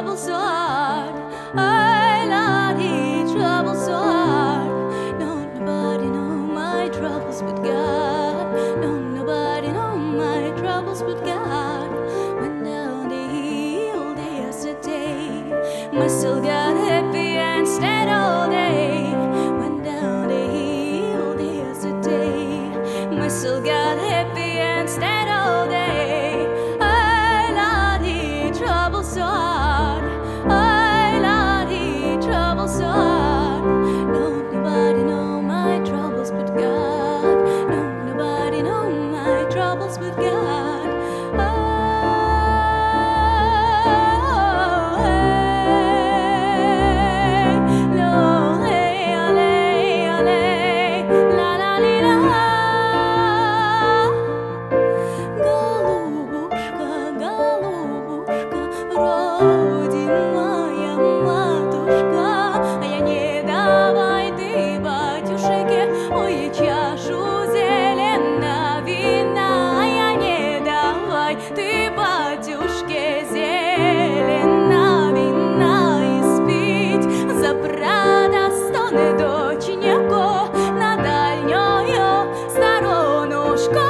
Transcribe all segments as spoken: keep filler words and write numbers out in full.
trouble so hard. I Lord, he trouble so hard. No, nobody know my troubles but God. No, nobody know my troubles but God. When down the hill yesterday, my soul got happy and stayed all day. When down the hill yesterday, my soul got happy and stayed all day. I Lord, he trouble so hard. I Lord, he trouble so hard. No, nobody know my troubles but God. No, nobody know my troubles but God. Oh, hey, no, hey, ole, ole, la, la, li, la. Голубушка, голубушка, родимая матушка, а я не давай ты, батюшке, ой, чашу зелена вина, а я не давай ты, батюшке, зелена вина испить за брата стоны доченьку на дальнюю сторонушку.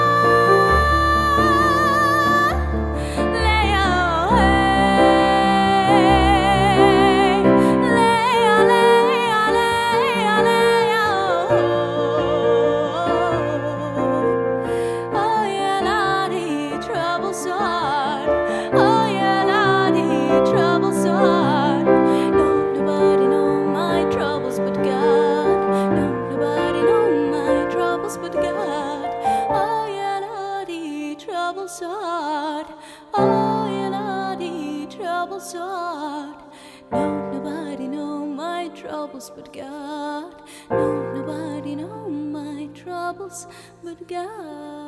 So hard. Oh yeah, Lord, he trouble so hard. No, nobody know my troubles but God. No, nobody know my troubles but God. Oh yeah, Lord, he trouble so hard. Oh yeah, Lord, he trouble so hard. No, nobody know my troubles but God. No, nobody know my troubles but God.